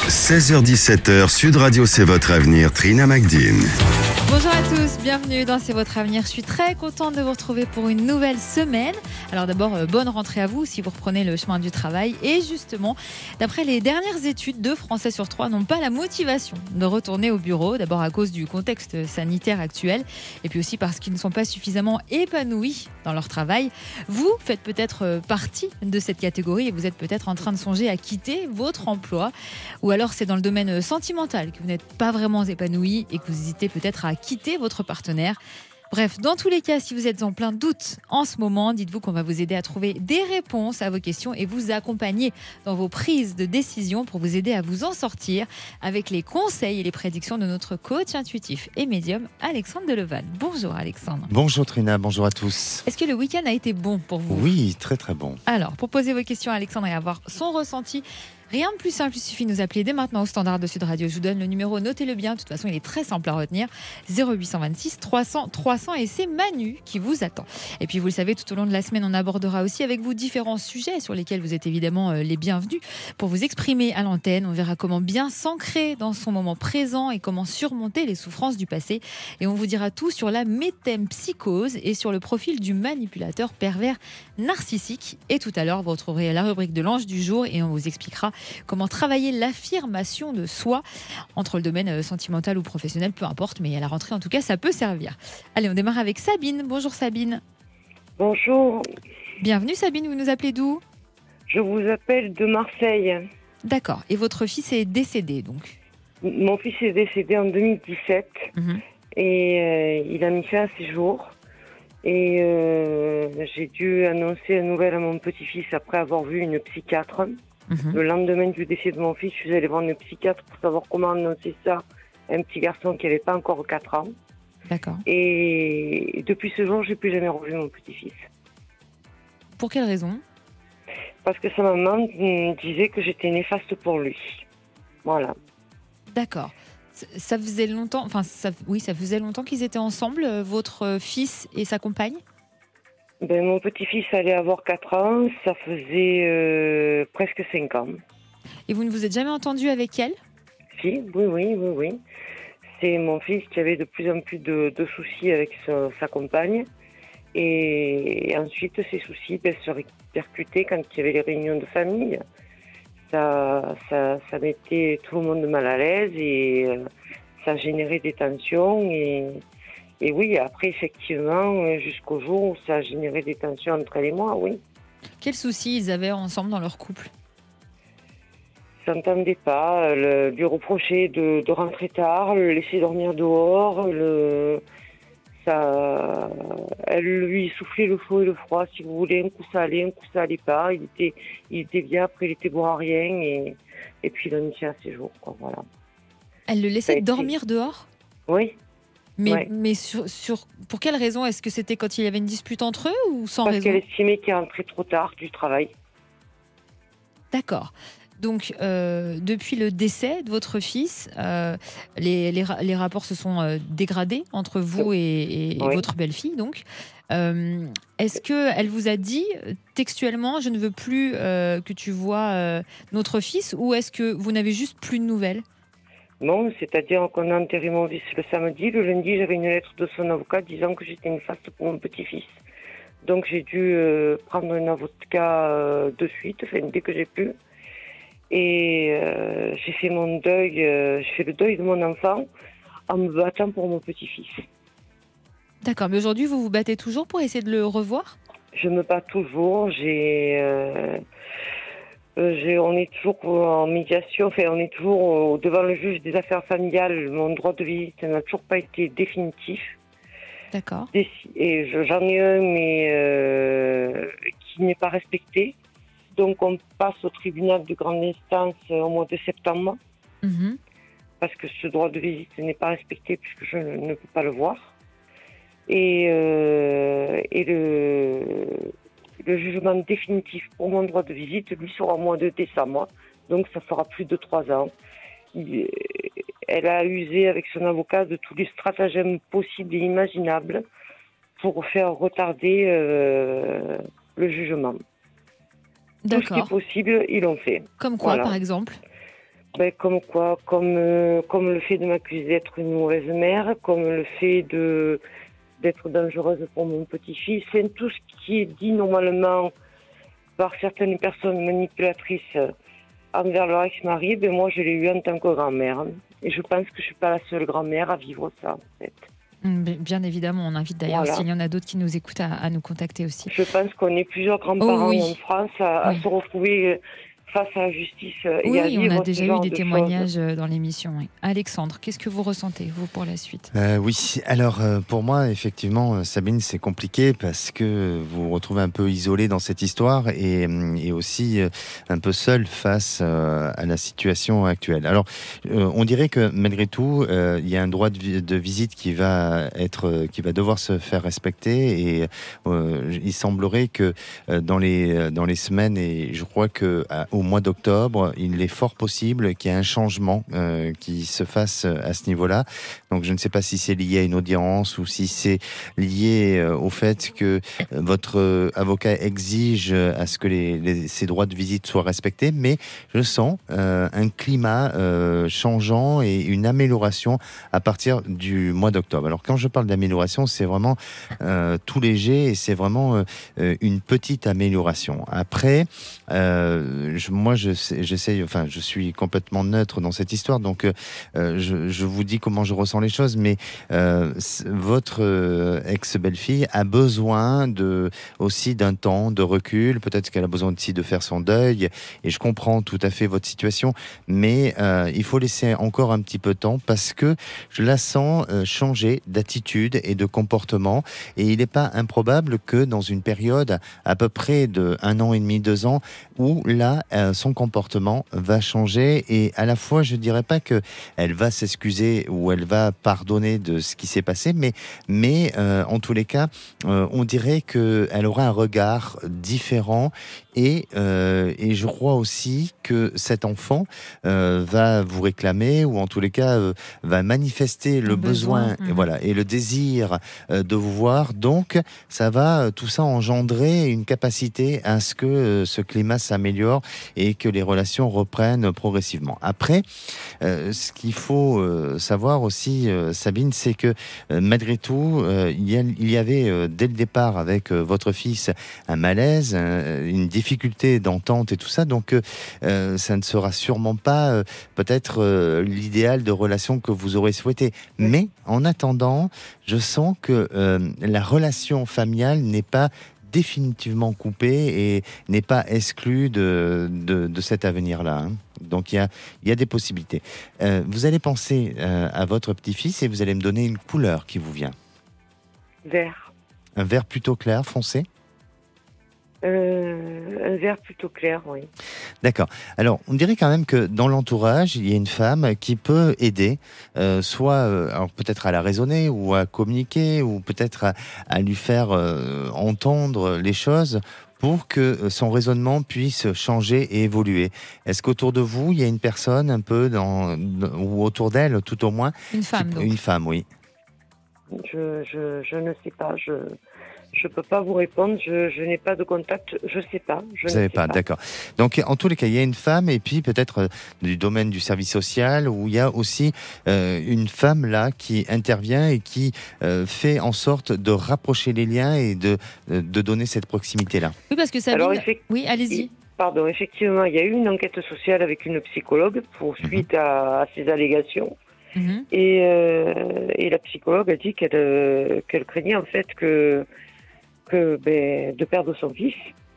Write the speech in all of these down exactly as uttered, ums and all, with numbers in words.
seize heures dix-sept heures, Sud Radio, c'est votre avenir, Trina Magdine. Bonjour à tous, bienvenue dans C'est votre avenir. Je suis très contente de vous retrouver pour une nouvelle semaine. Alors d'abord, euh, bonne rentrée à vous si vous reprenez le chemin du travail. Et justement, d'après les dernières études, deux Français sur trois n'ont pas la motivation de retourner au bureau. D'abord à cause du contexte sanitaire actuel et puis aussi parce qu'ils ne sont pas suffisamment épanouis dans leur travail. Vous faites peut-être partie de cette catégorie et vous êtes peut-être en train de songer à quitter votre emploi. Ou alors c'est dans le domaine sentimental que vous n'êtes pas vraiment épanoui et que vous hésitez peut-être à quitter votre partenaire. Bref, dans tous les cas, si vous êtes en plein doute en ce moment, dites-vous qu'on va vous aider à trouver des réponses à vos questions et vous accompagner dans vos prises de décision pour vous aider à vous en sortir avec les conseils et les prédictions de notre coach intuitif et médium Alexandre Deleval. Bonjour Alexandre. Bonjour Trina, bonjour à tous. Est-ce que le week-end a été bon pour vous ? Oui, très très bon. Alors, pour poser vos questions à Alexandre et avoir son ressenti, rien de plus simple, il suffit de nous appeler dès maintenant au standard de Sud Radio. Je vous donne le numéro, notez-le bien, de toute façon il est très simple à retenir, zéro huit cent vingt-six trois cents trois cents et c'est Manu qui vous attend. Et puis vous le savez, tout au long de la semaine, on abordera aussi avec vous différents sujets sur lesquels vous êtes évidemment les bienvenus pour vous exprimer à l'antenne. On verra comment bien s'ancrer dans son moment présent et comment surmonter les souffrances du passé. Et on vous dira tout sur la métempsychose et sur le profil du manipulateur pervers narcissique. Et tout à l'heure, vous retrouverez la rubrique de l'ange du jour et on vous expliquera comment travailler l'affirmation de soi entre le domaine sentimental ou professionnel, peu importe, mais à la rentrée en tout cas ça peut servir. Allez, on démarre avec Sabine. Bonjour Sabine. Bonjour. Bienvenue Sabine, vous nous appelez d'où ? Je vous appelle de Marseille. D'accord, et votre fils est décédé donc ? Mon fils est décédé en deux mille dix-sept mmh. et euh, il a mis fin à ses jours. Et euh, j'ai dû annoncer la nouvelle à mon petit-fils après avoir vu une psychiatre. Mmh. Le lendemain du décès de mon fils, je suis allée voir une psychiatre pour savoir comment annoncer ça à un petit garçon qui n'avait pas encore quatre ans. D'accord. Et depuis ce jour, je n'ai plus jamais revu mon petit-fils. Pour quelle raison ? Parce que sa maman me disait que j'étais néfaste pour lui. Voilà. D'accord. Ça faisait longtemps, enfin, ça, oui, ça faisait longtemps qu'ils étaient ensemble, votre fils et sa compagne ? Ben, mon petit-fils allait avoir quatre ans, ça faisait euh, presque cinq ans. Et vous ne vous êtes jamais entendu avec elle ? Si, oui, oui, oui, oui. C'est mon fils qui avait de plus en plus de, de soucis avec sa, sa compagne. Et ensuite, ces soucis ben, se répercutaient quand il y avait les réunions de famille. Ça, ça, ça mettait tout le monde mal à l'aise et euh, ça générait des tensions. Et, et oui, après, effectivement, jusqu'au jour où ça a généré des tensions entre elle et moi, oui. Quels soucis ils avaient ensemble dans leur couple ? Ils ne s'entendaient pas, le, lui reprocher de, de rentrer tard, le laisser dormir dehors, le, ça, elle lui soufflait le chaud et le froid, si vous voulez, un coup ça allait, un coup ça allait pas, il était, il était bien, après il était bon à rien, et, et puis il a mis à ses jours, quoi, voilà. Elle le laissait dormir dehors ? Oui. Mais, ouais. mais sur, sur, pour quelle raison ? Est-ce que c'était quand il y avait une dispute entre eux ou sans Parce raison ? Parce qu'elle estimait qu'il rentrait trop tard du travail. D'accord. Donc, euh, depuis le décès de votre fils, euh, les, les, les rapports se sont euh, dégradés entre vous et, et, et oui. votre belle-fille. Donc, euh, est-ce qu'elle vous a dit textuellement « je ne veux plus euh, que tu vois euh, notre fils » ou est-ce que vous n'avez juste plus de nouvelles ? Non, c'est-à-dire qu'on a enterré mon fils le samedi. Le lundi, j'avais une lettre de son avocat disant que j'étais néfaste pour mon petit-fils. Donc, j'ai dû euh, prendre un avocat euh, de suite, enfin, dès que j'ai pu. Et euh, j'ai fait mon deuil, euh, j'ai fait le deuil de mon enfant en me battant pour mon petit-fils. D'accord, mais aujourd'hui, vous vous battez toujours pour essayer de le revoir ? Je me bats toujours, j'ai... Euh, j'ai on est toujours en médiation, enfin, on est toujours devant le juge des affaires familiales. Mon droit de visite n'a toujours pas été définitif. D'accord. Et j'en ai un, mais euh, qui n'est pas respecté. Donc, on passe au tribunal de grande instance au mois de septembre, mmh. parce que ce droit de visite n'est pas respecté puisque je ne peux pas le voir. Et, euh, et le, le jugement définitif pour mon droit de visite, lui, sera au mois de décembre. Donc, ça fera plus de trois ans. Il, elle a usé avec son avocat de tous les stratagèmes possibles et imaginables pour faire retarder euh, le jugement. D'accord. Tout ce qui est possible, ils l'ont fait. Comme quoi, voilà. Par exemple ? Ben, comme quoi, comme, euh, comme le fait de m'accuser d'être une mauvaise mère, comme le fait de d'être dangereuse pour mon petit-fils, c'est tout ce qui est dit normalement par certaines personnes manipulatrices envers leur ex-mari, ben moi je l'ai eu en tant que grand-mère. Et je pense que je suis pas la seule grand-mère à vivre ça, en fait. Bien évidemment, on invite d'ailleurs, Voilà. s'il y en a d'autres qui nous écoutent, à, à nous contacter aussi. Je pense qu'on est plusieurs grands-parents Oh oui. en France à, Oui. à se retrouver face à la justice et Oui, à oui, on vivre a ce déjà genre eu des de témoignages choses. dans l'émission. Oui. Alexandre, qu'est-ce que vous ressentez, vous, pour la suite ? Euh, oui, alors euh, pour moi, effectivement, euh, Sabine, c'est compliqué parce que vous vous retrouvez un peu isolé dans cette histoire et, hum, et aussi euh, un peu seul face euh, à la situation actuelle. Alors, euh, on dirait que malgré tout, euh, il y a un droit de, vi- de visite qui va être, euh, qui va devoir se faire respecter et euh, il semblerait que euh, dans les dans les semaines et je crois que à- au mois d'octobre, il est fort possible qu'il y ait un changement euh, qui se fasse à ce niveau-là. Donc je ne sais pas si c'est lié à une audience ou si c'est lié euh, au fait que euh, votre euh, avocat exige euh, à ce que les, les, ces droits de visite soient respectés, mais je sens euh, un climat euh, changeant et une amélioration à partir du mois d'octobre. Alors quand je parle d'amélioration, c'est vraiment euh, tout léger et c'est vraiment euh, une petite amélioration. Après, euh, je, moi je j'essaye, enfin je suis complètement neutre dans cette histoire, donc euh, je, je vous dis comment je ressens les choses, mais euh, votre euh, ex-belle-fille a besoin de, aussi d'un temps de recul, peut-être qu'elle a besoin aussi de faire son deuil, et je comprends tout à fait votre situation, mais euh, il faut laisser encore un petit peu de temps, parce que je la sens euh, changer d'attitude et de comportement, et il n'est pas improbable que dans une période à peu près de un an et demi, deux ans, où là, euh, son comportement va changer, et à la fois, je dirais pas que elle va s'excuser ou elle va pardonner de ce qui s'est passé, mais, mais euh, en tous les cas, euh, on dirait qu'elle aura un regard différent et, euh, et je crois aussi que cet enfant euh, va vous réclamer ou en tous les cas euh, va manifester le Un besoin, besoin, mmh. voilà, et le désir euh, de vous voir. Donc, ça va tout ça engendrer une capacité à ce que euh, ce climat s'améliore et que les relations reprennent progressivement. Après, euh, ce qu'il faut euh, savoir aussi, euh, Sabine, c'est que euh, malgré tout, euh, il, y a, il y avait euh, dès le départ avec euh, votre fils un malaise, un, une difficulté d'entente et tout ça. Donc, euh, ça ne sera sûrement pas euh, peut-être euh, l'idéal de relation que vous aurez souhaité. Oui. Mais en attendant, je sens que euh, la relation familiale n'est pas définitivement coupée et n'est pas exclue de, de, de cet avenir-là. Hein. Donc il y a, il y a des possibilités. Euh, vous allez penser euh, à votre petit-fils et vous allez me donner une couleur qui vous vient. Vert. Un vert plutôt clair, foncé ? Euh, un vert plutôt clair, oui. D'accord. Alors, on dirait quand même que dans l'entourage, il y a une femme qui peut aider, euh, soit euh, alors peut-être à la raisonner ou à communiquer ou peut-être à, à lui faire euh, entendre les choses pour que son raisonnement puisse changer et évoluer. Est-ce qu'autour de vous, il y a une personne un peu dans, dans- ou autour d'elle, tout au moins, Une femme, qui- donc. une femme, oui. Je, je, je ne sais pas. Je je peux pas vous répondre. Je, je n'ai pas de contact. Je sais pas. Je Vous ne savez sais pas, d'accord. Donc, en tous les cas, il y a une femme et puis peut-être euh, du domaine du service social où il y a aussi euh, une femme là qui intervient et qui euh, fait en sorte de rapprocher les liens et de, euh, de donner cette proximité-là. Oui, parce que Sabine... Alors, effect- Oui, allez-y. Pardon, effectivement, il y a eu une enquête sociale avec une psychologue pour suite à, à ces allégations. Mhm. Et, euh, et la psychologue a dit qu'elle euh, qu'elle craignait en fait que, que ben, de perdre son fils.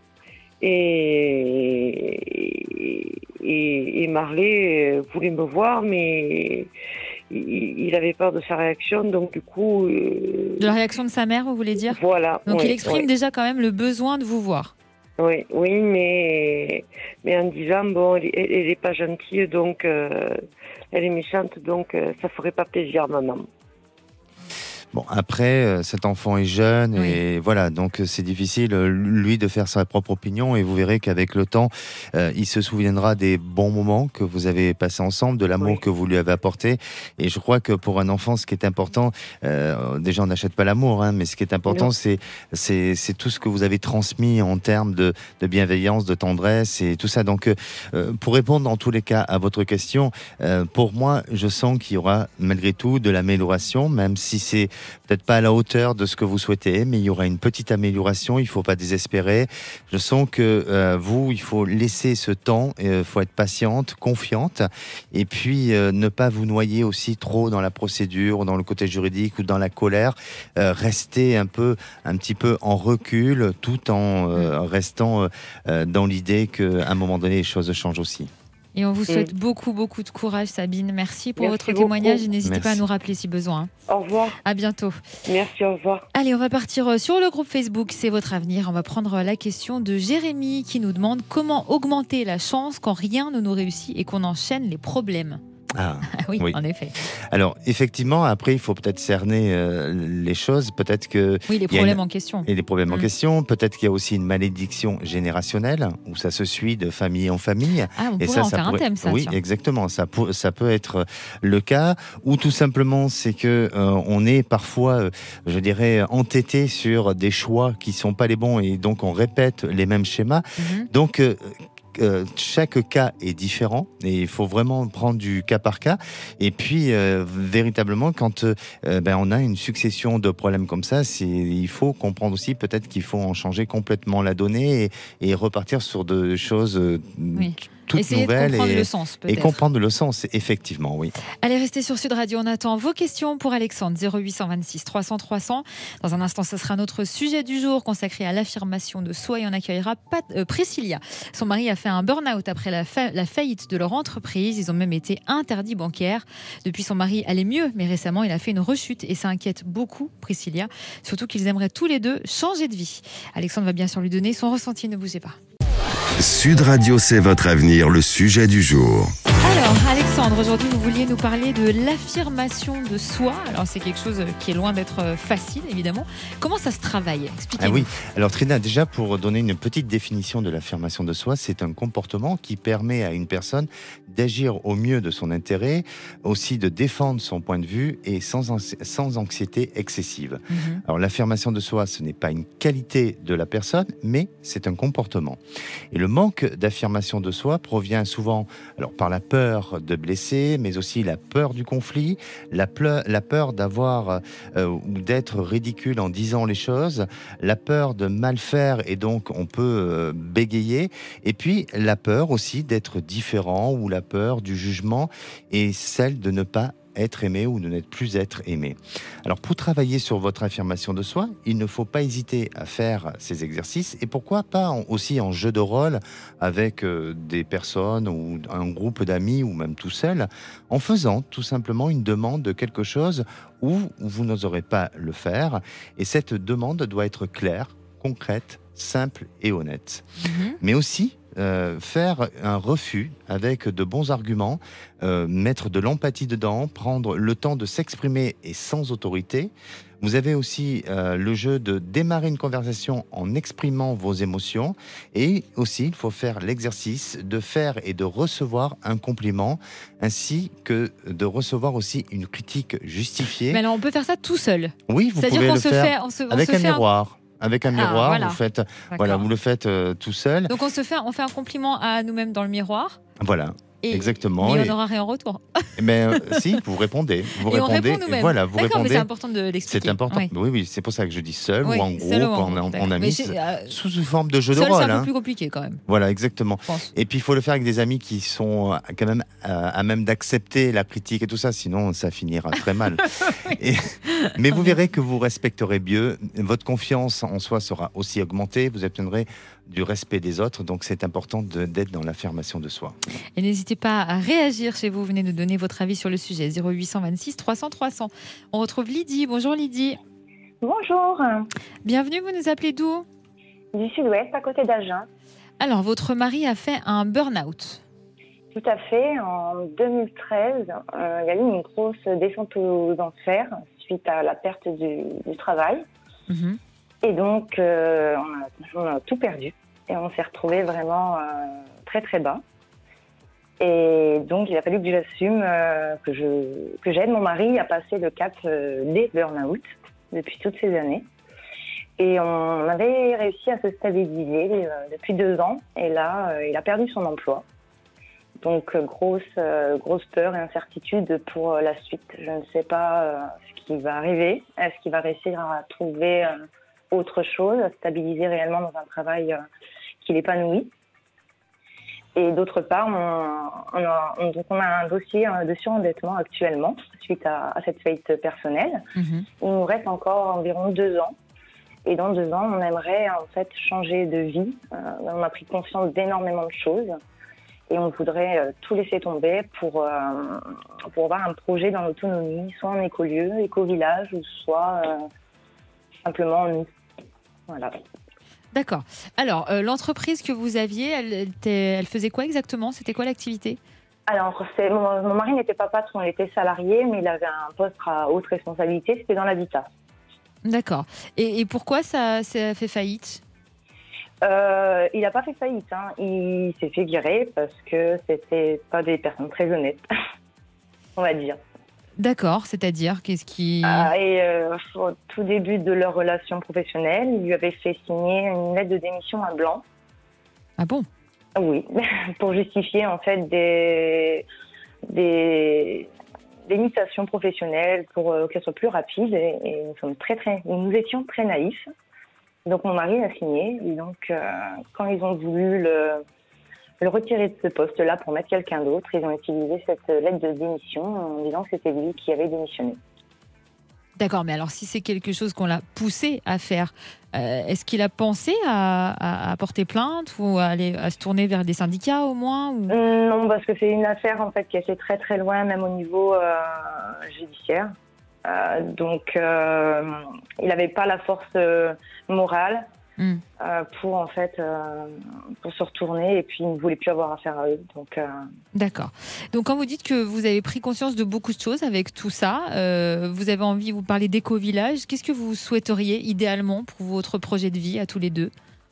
Et, et, et Marley voulait me voir, mais il, il avait peur de sa réaction, donc du coup... euh, De la réaction de sa mère, vous voulez dire ? Voilà. Donc oui, il exprime oui. déjà quand même le besoin de vous voir. Oui, oui, mais, mais en disant, bon, elle, elle, elle est pas gentille, donc euh, elle est méchante, donc euh, ça ferait pas plaisir à maman. Bon, après, euh, cet enfant est jeune Oui. et voilà, donc euh, c'est difficile, euh, lui, de faire sa propre opinion et vous verrez qu'avec le temps, euh, il se souviendra des bons moments que vous avez passés ensemble, de l'amour Oui. que vous lui avez apporté. Et je crois que pour un enfant, ce qui est important, euh, déjà, on n'achète pas l'amour, hein, mais ce qui est important, Non. c'est, c'est, c'est tout ce que vous avez transmis en termes de, de bienveillance, de tendresse et tout ça. Donc, euh, pour répondre en tous les cas à votre question, euh, pour moi, je sens qu'il y aura malgré tout de l'amélioration, même si c'est peut-être pas à la hauteur de ce que vous souhaitez, mais il y aura une petite amélioration. Il faut pas désespérer. Je sens que euh, vous, il faut laisser ce temps, il euh, faut être patiente, confiante, et puis euh, ne pas vous noyer aussi trop dans la procédure, dans le côté juridique ou dans la colère. Euh, rester un peu, un petit peu en recul, tout en euh, restant euh, dans l'idée qu'à un moment donné, les choses changent aussi. Et on vous souhaite Mm. beaucoup, beaucoup de courage, Sabine. Merci pour Merci votre beaucoup. témoignage et n'hésitez Merci. pas à nous rappeler si besoin. Au revoir. À bientôt. Merci, au revoir. Allez, on va partir sur le groupe Facebook C'est votre avenir. On va prendre la question de Jérémy qui nous demande comment augmenter la chance quand rien ne nous réussit et qu'on enchaîne les problèmes. Ah. Ah oui, Oui. en effet. Alors, effectivement, après, il faut peut-être cerner euh, les choses. Peut-être que Oui, les il y a problèmes une- en question. et les problèmes en Mm. question. Peut-être qu'il y a aussi une malédiction générationnelle où ça se suit de famille en famille. Ah, on Et pourrait ça, en ça faire pourrait- un thème, ça. Oui, tiens. exactement. Ça, peut- ça peut être le cas. Ou tout simplement, c'est que euh, on est parfois, euh, je dirais, entêté sur des choix qui sont pas les bons et donc on répète les mêmes schémas. Mhm. Donc, euh, euh, chaque cas est différent et il faut vraiment prendre du cas par cas. Et puis, euh, véritablement, quand euh, ben, on a une succession de problèmes comme ça, c'est, il faut comprendre aussi peut-être qu'il faut en changer complètement la donnée et, et repartir sur de choses euh, Oui. toutes Essayez de nouvelles comprendre et, le sens, et peut-être. comprendre le sens, effectivement, oui. Allez, restez sur Sud Radio. On attend vos questions pour Alexandre, zéro huit cent vingt-six trois cents trois cents. Dans un instant, ce sera notre sujet du jour consacré à l'affirmation de soi et on accueillera Pat, euh, Priscilla. Son mari a fait un burn-out après la, fa- la faillite de leur entreprise. Ils ont même été interdits bancaires. Depuis, son mari allait mieux, mais récemment, il a fait une rechute et ça inquiète beaucoup Priscilla. Surtout qu'ils aimeraient tous les deux changer de vie. Alexandre va bien sûr lui donner son ressenti. Ne bougez pas. Sud Radio, c'est votre avenir, le sujet du jour. Alors, Alexandre, aujourd'hui, vous vouliez nous parler de l'affirmation de soi. Alors, c'est quelque chose qui est loin d'être facile, évidemment. Comment ça se travaille? Expliquez-nous. Ah oui, alors Trina, déjà pour donner une petite définition de l'affirmation de soi, c'est un comportement qui permet à une personne d'agir au mieux de son intérêt, aussi de défendre son point de vue et sans, anxi- sans anxiété excessive. Mhm. Alors l'affirmation de soi, ce n'est pas une qualité de la personne, mais c'est un comportement. Et le manque d'affirmation de soi provient souvent alors, par la peur de blesser, mais aussi la peur du conflit, la, pleu- la peur d'avoir euh, ou d'être ridicule en disant les choses, la peur de mal faire et donc on peut euh, bégayer, et puis la peur aussi d'être différent ou la peur du jugement et celle de ne pas être aimé ou de n'être plus être aimé. Alors pour travailler sur votre affirmation de soi, il ne faut pas hésiter à faire ces exercices et pourquoi pas en- aussi en jeu de rôle avec euh, des personnes ou un groupe d'amis ou même tout seul, en faisant tout simplement une demande de quelque chose où vous n'oserez pas le faire et cette demande doit être claire, concrète, simple et honnête. Mhm. Mais aussi euh, faire un refus avec de bons arguments, euh, mettre de l'empathie dedans, prendre le temps de s'exprimer et sans autorité. Vous avez aussi euh, le jeu de démarrer une conversation en exprimant vos émotions et aussi il faut faire l'exercice de faire et de recevoir un compliment ainsi que de recevoir aussi une critique justifiée. Mais alors, on peut faire ça tout seul. Oui, vous C'est-à-dire pouvez qu'on le se faire fait, on se, on avec se un fait miroir. Avec un Ah, miroir, voilà. vous faites, D'accord. voilà, vous le faites euh, tout seul. Donc on se fait, on fait un compliment à nous-mêmes dans le miroir. Voilà. Et, Exactement. Mais on Et- n'aura rien en retour. Mais euh, si, vous répondez. Vous et on répondez. répond nous-mêmes. Voilà, vous D'accord, mais répondez. c'est important de l'expliquer. C'est important. Oui. Oui, oui, c'est pour ça que je dis seul Oui, ou en groupe, seul ou en en, groupe, en, d'accord. en Mais ami, c'est, euh, sous sous forme de jeu de seul, rôle. c'est un peu hein. plus compliqué quand même, Voilà, exactement. je pense. Et puis il faut le faire avec des amis qui sont euh, quand même euh, à même d'accepter la critique et tout ça, sinon ça finira très mal. Et- mais vous verrez que vous respecterez mieux, votre confiance en soi sera aussi augmentée, vous obtiendrez du respect des autres, donc c'est important de- d'être dans l'affirmation de soi. Et n'hésitez pas à réagir chez vous. Venez nous donner votre avis sur le sujet. zéro huit cent vingt-six trois cents trois cents. On retrouve Lydie. Bonjour Lydie. Bonjour, Bienvenue, vous nous appelez d'où? du sud-ouest, à côté d'Agen. Alors, votre mari a fait un burn-out. Tout à fait. En deux mille treize, euh, il y a eu une grosse descente aux enfers suite à la perte du, du travail. Mmh. Et donc, euh, on, a, on a tout perdu. Et on s'est retrouvés vraiment euh, très, très bas. Et donc, il a fallu que j'assume, euh, que, je, que j'aide mon mari à passer le cap euh, des burn-out depuis toutes ces années. Et on avait réussi à se stabiliser euh, depuis deux ans. Et là, euh, il a perdu son emploi. Donc, euh, grosse, euh, grosse peur et incertitude pour euh, la suite. Je ne sais pas euh, ce qui va arriver. Est-ce qu'il va réussir à trouver euh, autre chose, à stabiliser réellement dans un travail euh, qui l'épanouit. Et d'autre part, on, on, a, on, donc on a un dossier de surendettement actuellement suite à, à cette faillite personnelle. Mmh. Il nous reste encore environ deux ans. Et dans deux ans, on aimerait en fait changer de vie. Euh, on a pris conscience d'énormément de choses. Et on voudrait euh, tout laisser tomber pour, euh, pour avoir un projet dans l'autonomie, soit en écolieu, éco-village, ou soit euh, simplement en nous. Voilà. D'accord. Alors, euh, l'entreprise que vous aviez, elle, elle, elle faisait quoi exactement? C'était quoi l'activité? Alors, c'est, mon, mon mari n'était pas patron, il était salarié, mais il avait un poste à haute responsabilité, c'était dans l'habitat. D'accord. Et, et pourquoi ça, ça a fait faillite? euh, Il n'a pas fait faillite, hein. Il s'est fait virer parce que c'était pas des personnes très honnêtes, on va dire. D'accord, c'est-à-dire qu'est-ce qui... Ah, et euh, au tout début de leur relation professionnelle, il lui avait fait signer une lettre de démission à blanc. Ah bon? Oui, pour justifier en fait des, des, des mutations professionnelles, pour euh, qu'elles soient plus rapides. Et, et nous sommes très, très, nous étions très naïfs. Donc mon mari a signé. Et donc euh, quand ils ont voulu le le retirer de ce poste-là pour mettre quelqu'un d'autre, ils ont utilisé cette lettre de démission en disant que c'était lui qui avait démissionné. D'accord, mais alors si c'est quelque chose qu'on l'a poussé à faire, euh, est-ce qu'il a pensé à, à, à porter plainte ou à, aller, à se tourner vers des syndicats au moins ou... Non, parce que c'est une affaire en fait qui est très très loin, même au niveau euh, judiciaire. Euh, donc, euh, il n'avait pas la force euh, morale. Mmh. Euh, pour en fait euh, pour se retourner, et puis ils ne voulaient plus avoir affaire à eux. Donc, euh... D'accord. Donc quand vous dites que vous avez pris conscience de beaucoup de choses avec tout ça, euh, vous avez envie, vous parlez d'éco-village, qu'est-ce que vous souhaiteriez idéalement pour votre projet de vie à tous les deux?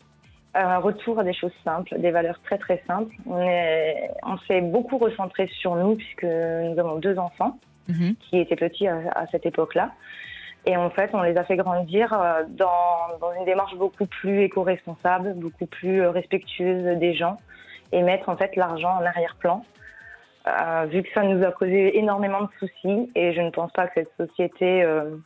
Un retour à des choses simples, des valeurs très très simples. On, est, on s'est beaucoup recentré sur nous puisque nous avons deux enfants mmh. qui étaient petits à, à cette époque-là. Et en fait, on les a fait grandir dans, dans une démarche beaucoup plus éco-responsable, beaucoup plus respectueuse des gens, et mettre en fait l'argent en arrière-plan, euh, vu que ça nous a causé énormément de soucis. Et je ne pense pas que cette société euh,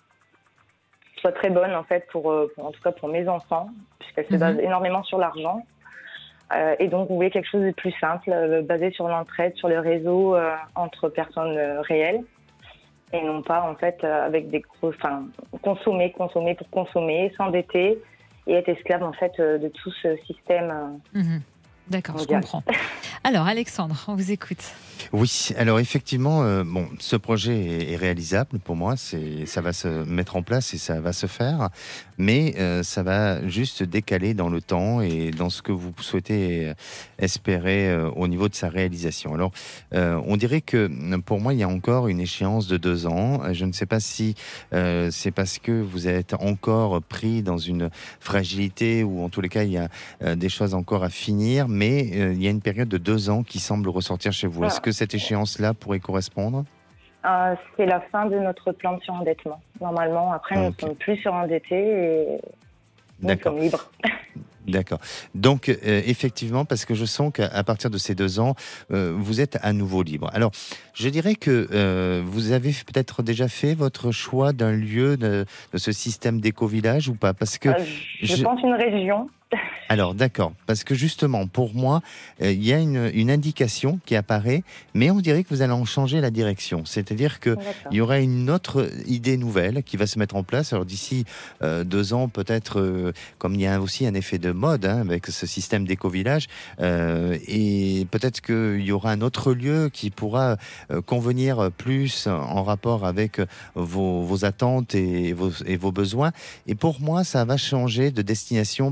soit très bonne en fait pour, pour, en tout cas pour mes enfants, puisqu'elle se base mmh. énormément sur l'argent. Euh, et donc, on voulait quelque chose de plus simple, euh, basé sur l'entraide, sur le réseau euh, entre personnes euh, réelles. Et non pas, en fait, avec des gros... Enfin, consommer, consommer pour consommer, s'endetter et être esclave, en fait, de tout ce système. Mmh. D'accord, mondial. Je comprends. Alors, Alexandre, on vous écoute. Oui, alors effectivement, euh, bon, ce projet est, est réalisable pour moi. C'est, ça va se mettre en place et ça va se faire, mais euh, ça va juste décaler dans le temps et dans ce que vous souhaitez espérer euh, au niveau de sa réalisation. Alors, euh, on dirait que pour moi, il y a encore une échéance de deux ans. Je ne sais pas si euh, c'est parce que vous êtes encore pris dans une fragilité ou en tous les cas, il y a euh, des choses encore à finir, mais euh, il y a une période de deux ans qui semble ressortir chez vous. Est-ce que cette échéance-là pourrait correspondre? euh, C'est la fin de notre plan de surendettement. Normalement, après, okay. nous ne sommes plus surendettés et nous sommes libres. D'accord. Donc, euh, effectivement, parce que je sens qu'à partir de ces deux ans, euh, vous êtes à nouveau libre. Alors, je dirais que euh, vous avez peut-être déjà fait votre choix d'un lieu de, de ce système d'éco-village ou pas? Parce que euh, je, je pense une région. Alors, d'accord, parce que justement, pour moi, il euh, y a une, une indication qui apparaît, mais on dirait que vous allez en changer la direction. C'est-à-dire qu'il y aura une autre idée nouvelle qui va se mettre en place. Alors, d'ici euh, deux ans, peut-être, euh, comme il y a aussi un effet de mode hein, avec ce système d'éco-village, euh, et peut-être qu'il y aura un autre lieu qui pourra euh, convenir plus en rapport avec vos, vos attentes et vos, et vos besoins. Et pour moi, ça va changer de destination par rapport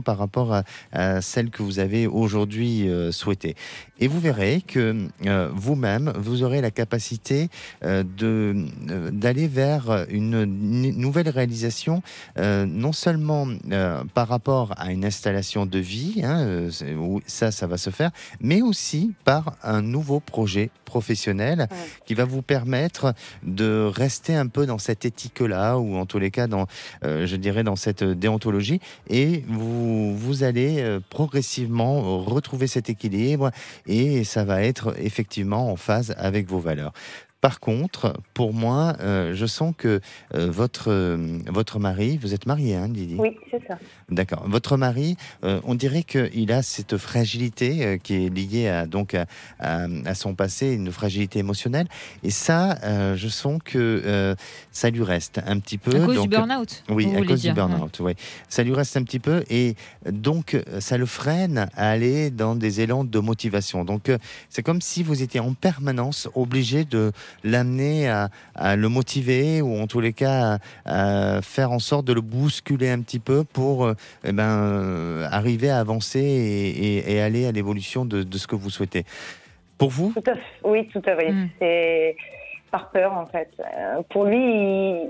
rapport à, à celle que vous avez aujourd'hui euh, souhaitée. Et vous verrez que euh, vous-même, vous aurez la capacité euh, de, euh, d'aller vers une, une nouvelle réalisation, euh, non seulement euh, par rapport à une installation de vie, hein, euh, ça, ça va se faire, mais aussi par un nouveau projet professionnel ouais. qui va vous permettre de rester un peu dans cette éthique-là, ou en tous les cas, dans, euh, je dirais, dans cette déontologie, et vous, vous allez euh, progressivement retrouver cet équilibre, et ça va être effectivement en phase avec vos valeurs. Par contre, pour moi, euh, je sens que euh, votre, euh, votre mari, vous êtes marié, hein, Lydie ? Oui, c'est ça. D'accord. Votre mari, euh, on dirait qu'il a cette fragilité euh, qui est liée à, donc à, à, à son passé, une fragilité émotionnelle. Et ça, euh, je sens que euh, ça lui reste un petit peu. À cause donc, du burn-out ? Oui, à cause dire. du burn-out, oui. Ça lui reste un petit peu, et donc ça le freine à aller dans des élans de motivation. Donc c'est comme si vous étiez en permanence obligé de l'amener à, à le motiver, ou en tous les cas à, à faire en sorte de le bousculer un petit peu pour eh ben, euh, arriver à avancer et, et, et aller à l'évolution de, de ce que vous souhaitez. Pour vous ? Tout à fait. Oui, tout à fait. Mmh. C'est par peur, en fait. Euh, pour lui, il,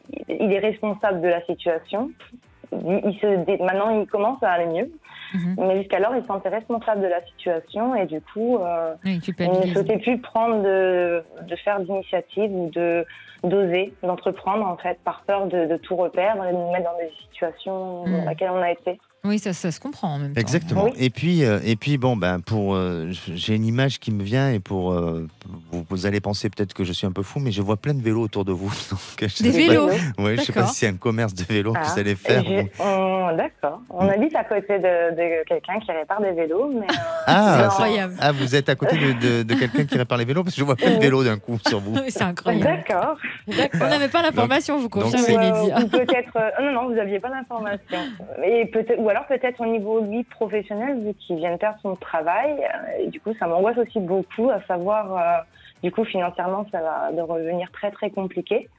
il est responsable de la situation. Il, il se, maintenant, il commence à aller mieux. Mmh. Mais jusqu'alors, il se sentait responsable de la situation, et du coup, euh, oui, il ne souhaitait plus prendre de, de faire d'initiative ou de d'oser, d'entreprendre, en fait, par peur de, de tout reperdre et de nous mettre dans des situations mmh. dans lesquelles on a été. Oui, ça, ça se comprend en même temps. Exactement. Oui. Et puis, euh, et puis, bon, ben, pour, euh, j'ai une image qui me vient, et pour, euh, vous, vous allez penser peut-être que je suis un peu fou, mais je vois plein de vélos autour de vous. Donc, des vélos. Oui, je ne sais pas si c'est un commerce de vélos ah, que vous allez faire. Je, ou... on, d'accord. On habite à côté de, de quelqu'un qui répare des vélos, mais euh, ah, c'est incroyable. Ah, vous êtes à côté de, de, de quelqu'un qui répare les vélos, parce que je vois plein de vélos d'un coup sur vous. C'est incroyable. D'accord. d'accord. On n'avait pas l'information, vous confirmez, Lydie. Ou peut-être, euh, non, non, vous n'aviez pas l'information. Et peut-être, ou alors peut-être au niveau lui professionnel, vu qu'il vient de perdre son travail, euh, et du coup ça m'angoisse aussi beaucoup, à savoir euh, du coup financièrement ça va de revenir très très compliqué,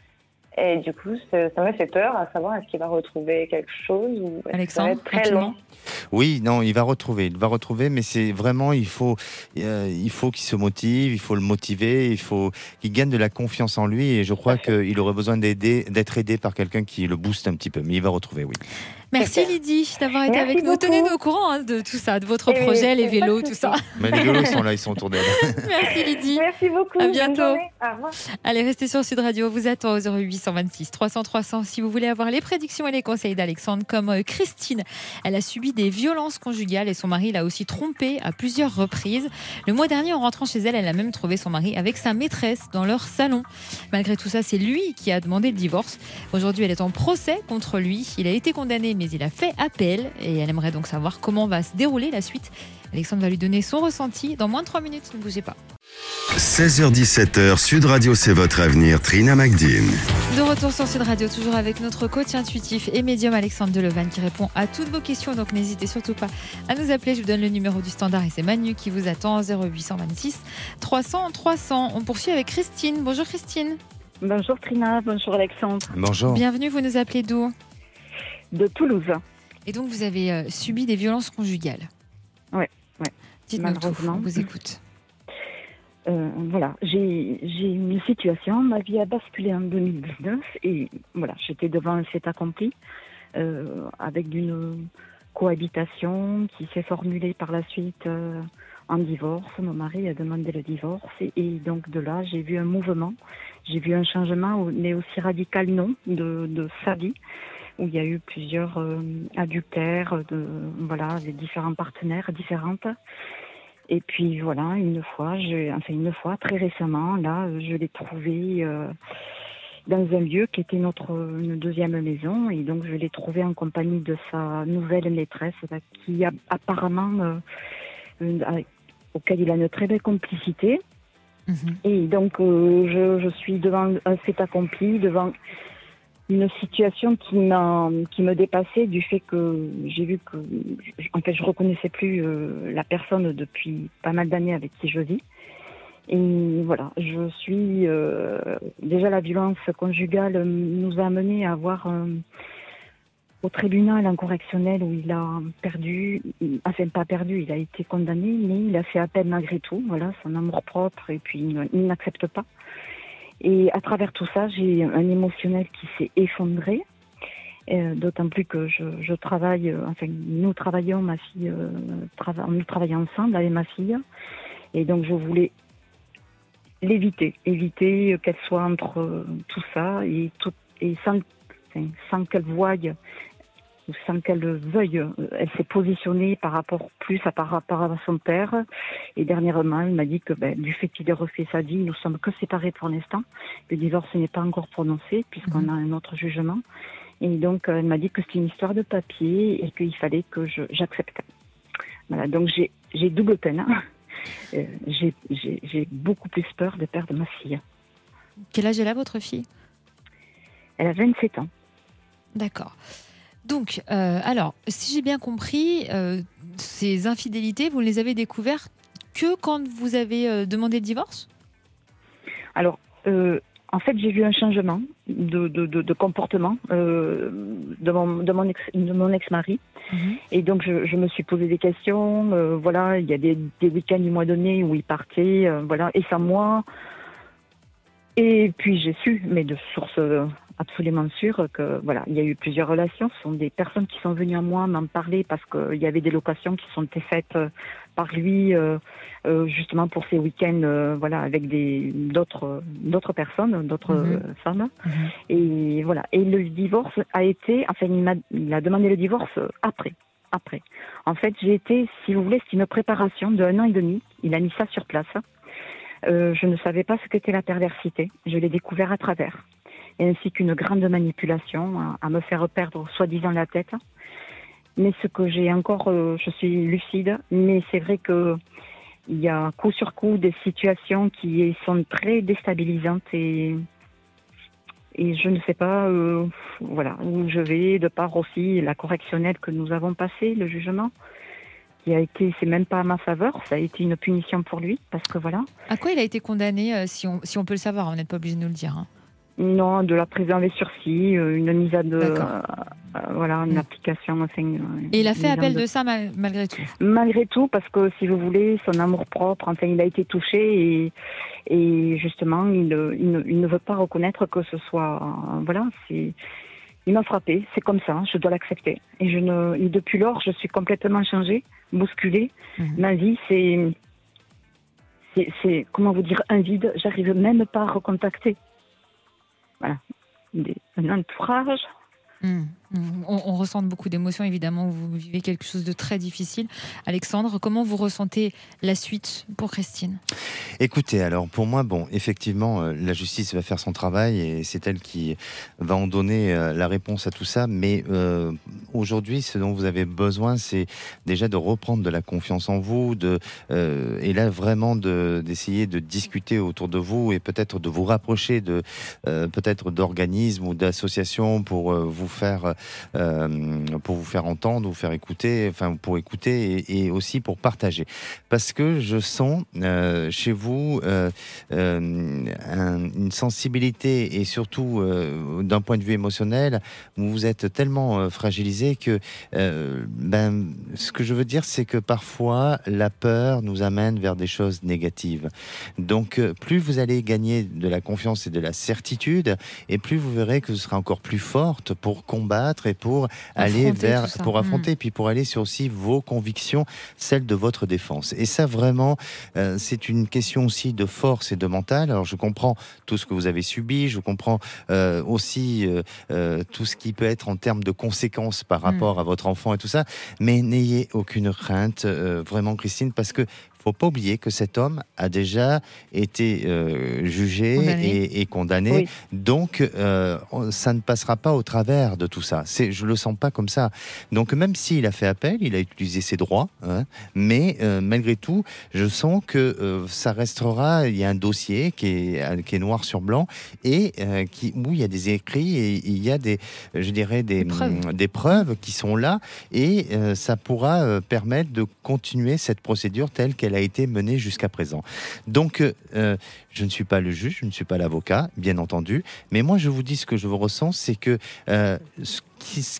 et du coup ça me fait peur, à savoir est-ce qu'il va retrouver quelque chose, ou est-ce que ça va être très long. Oui, non, il va retrouver, il va retrouver, mais c'est vraiment, il faut, euh, il faut qu'il se motive, il faut le motiver, il faut qu'il gagne de la confiance en lui, et je crois qu'il aurait besoin d'aider, d'être aidé par quelqu'un qui le booste un petit peu, mais il va retrouver, oui. Merci Lydie d'avoir été Merci avec nous. beaucoup. Tenez-nous au courant hein, de tout ça, de votre Et projet, les vélos, tout ça. Mais les vélos sont là, ils sont autour d'elle. Merci Lydie. Merci beaucoup. À bientôt. Au revoir. Allez, restez sur Sud Radio. Vous attend au zéro huit cent vingt-six trois cents trois cents si vous voulez avoir les prédictions et les conseils d'Alexandre, comme euh, Christine. Elle a subi des violences conjugales et son mari l'a aussi trompée à plusieurs reprises. Le mois dernier, en rentrant chez elle, elle a même trouvé son mari avec sa maîtresse dans leur salon. Malgré tout ça, c'est lui qui a demandé le divorce. Aujourd'hui, elle est en procès contre lui. Il a été condamné, mais il a fait appel. Et elle aimerait donc savoir comment va se dérouler la suite. Alexandre va lui donner son ressenti dans moins de trois minutes, ne bougez pas. seize heures dix-sept heures, Sud Radio, c'est votre avenir, Trina Macdin. De retour sur Sud Radio, toujours avec notre coach intuitif et médium Alexandre Delevan qui répond à toutes vos questions, donc n'hésitez surtout pas à nous appeler. Je vous donne le numéro du standard et c'est Manu qui vous attend, zéro huit cent vingt-six trois cents trois cents. On poursuit avec Christine. Bonjour Christine. Bonjour Trina, bonjour Alexandre. Bonjour. Bienvenue, vous nous appelez d'où ? De Toulouse. Et donc, vous avez euh, subi des violences conjugales. Oui, ouais. Dites-nous tout, on vous écoute. Euh, voilà, j'ai, j'ai une situation, ma vie a basculé en deux mille dix-neuf et voilà, j'étais devant un fait accompli euh, avec une cohabitation qui s'est formulée par la suite euh, en divorce. Mon mari a demandé le divorce et, et donc de là, j'ai vu un mouvement, j'ai vu un changement, mais aussi radical non, de, de sa vie, où il y a eu plusieurs euh, adultères, de, voilà, les différents partenaires différentes. Et puis voilà, une fois, je, enfin une fois, très récemment, là, je l'ai trouvé euh, dans un lieu qui était notre une deuxième maison, et donc je l'ai trouvé en compagnie de sa nouvelle maîtresse, là, qui a apparemment, euh, une, avec, auquel il a une très belle complicité. Mmh. Et donc euh, je, je suis devant un fait accompli, devant une situation qui m'a qui me dépassait, du fait que j'ai vu que en fait je reconnaissais plus euh, la personne depuis pas mal d'années avec qui je vis. Et voilà, je suis euh, déjà la violence conjugale nous a amené à avoir un, au tribunal en correctionnel où il a perdu, enfin pas perdu, il a été condamné, mais il a fait appel malgré tout, voilà, son amour-propre, et puis il, il n'accepte pas. Et à travers tout ça, j'ai un émotionnel qui s'est effondré, euh, d'autant plus que je, je travaille, euh, enfin nous travaillons, ma fille, euh, trava- nous travaillons ensemble avec ma fille, et donc je voulais l'éviter, éviter qu'elle soit entre euh, tout ça, et, tout, et sans, enfin, sans qu'elle voie, sans qu'elle veuille, elle s'est positionnée par rapport plus à par rapport à son père. Et dernièrement, elle m'a dit que ben, du fait qu'il ait refait sa vie, nous sommes que séparés pour l'instant. Le divorce n'est pas encore prononcé puisqu'on a un autre jugement. Et donc, elle m'a dit que c'était une histoire de papier et qu'il fallait que je, j'accepte. Voilà, donc j'ai, j'ai double peine. Hein. Euh, j'ai, j'ai, j'ai beaucoup plus peur de perdre ma fille. Quel âge elle a, votre fille ? Elle a vingt-sept ans. D'accord. Donc, euh, alors, si j'ai bien compris, euh, ces infidélités, vous ne les avez découvertes que quand vous avez euh, demandé le divorce ? Alors, euh, en fait, j'ai vu un changement de, de, de, de comportement euh, de, mon, de, mon ex, de mon ex-mari. Mmh. Et donc, je, je me suis posé des questions. Euh, voilà, il y a des, des week-ends du mois donné où il partait, euh, voilà, et sans moi. Et puis, j'ai su, mais de source absolument sûre, que voilà, il y a eu plusieurs relations. Ce sont des personnes qui sont venues à moi m'en parler parce qu'il y avait des locations qui sont été faites par lui, euh, euh, justement pour ces week-ends, euh, voilà, avec des d'autres d'autres personnes, d'autres mmh. euh, femmes. Mmh. Et voilà. Et le divorce a été, enfin, il m'a, il a demandé le divorce après. Après. En fait, j'ai été, si vous voulez, c'est une préparation d'un an et demi. Il a mis ça sur place. Euh, je ne savais pas ce qu'était la perversité. Je l'ai découvert à travers. Et ainsi qu'une grande manipulation à, à me faire perdre soi-disant la tête. Mais ce que j'ai encore, euh, je suis lucide, mais c'est vrai que il y a coup sur coup des situations qui sont très déstabilisantes et, et je ne sais pas euh, voilà, où je vais, de par aussi la correctionnelle que nous avons passée, le jugement. Qui a été, c'est même pas à ma faveur, ça a été une punition pour lui, parce que voilà. À quoi il a été condamné, euh, si, on, si on peut le savoir, on n'est pas obligé de nous le dire. Hein. Non, de la prison avec sursis, une mise à deux, euh, euh, voilà, une mmh. application. Enfin, et il a fait appel de... de ça mal, malgré tout. Malgré tout, parce que si vous voulez, son amour propre, enfin, il a été touché et, et justement, il, il, ne, il ne veut pas reconnaître que ce soit, euh, voilà, c'est. Il m'a frappé, c'est comme ça, je dois l'accepter. Et je ne, et depuis lors, je suis complètement changée, bousculée. Mmh. Ma vie, c'est, c'est, c'est, comment vous dire, un vide. J'arrive même pas à recontacter. Voilà, Des, un entourage. Mmh. On, on ressent beaucoup d'émotions, évidemment. Vous vivez quelque chose de très difficile. Alexandre, comment vous ressentez la suite pour Christine ? Écoutez, alors pour moi, bon, effectivement, euh, la justice va faire son travail et c'est elle qui va en donner euh, la réponse à tout ça. Mais euh, aujourd'hui, ce dont vous avez besoin, c'est déjà de reprendre de la confiance en vous, de, euh, et là vraiment de, d'essayer de discuter autour de vous et peut-être de vous rapprocher de euh, peut-être d'organismes ou d'associations pour euh, vous faire euh, pour vous faire entendre, vous faire écouter, enfin pour écouter et, et aussi pour partager. Parce que je sens euh, chez vous euh, euh, un, une sensibilité et surtout euh, d'un point de vue émotionnel, où vous êtes tellement euh, fragilisé que euh, ben, ce que je veux dire, c'est que parfois la peur nous amène vers des choses négatives. Donc euh, plus vous allez gagner de la confiance et de la certitude, et plus vous verrez que vous serez encore plus forte pour combattre et pour aller affronter vers, pour affronter, mmh. puis pour aller sur aussi vos convictions, celles de votre défense. Et ça, vraiment, euh, c'est une question aussi de force et de mental. Alors, je comprends tout ce que vous avez subi, je comprends euh, aussi euh, euh, tout ce qui peut être en termes de conséquences par rapport mmh. à votre enfant et tout ça, mais n'ayez aucune crainte, euh, vraiment, Christine, parce que faut pas oublier que cet homme a déjà été euh, jugé condamné. Et, et condamné. Oui. Donc, euh, ça ne passera pas au travers de tout ça. C'est, je le sens pas comme ça. Donc, même s'il a fait appel, il a utilisé ses droits, hein, mais euh, malgré tout, je sens que euh, ça restera. Il y a un dossier qui est, qui est noir sur blanc et euh, qui, où il y a des écrits et il y a des, je dirais, des, des, preuves. des preuves qui sont là et euh, ça pourra euh, permettre de continuer cette procédure telle qu'elle a été menée jusqu'à présent. Donc, euh, Je ne suis pas le juge, je ne suis pas l'avocat, bien entendu. Mais moi, je vous dis ce que je ressens, c'est que euh, ce, qui, ce,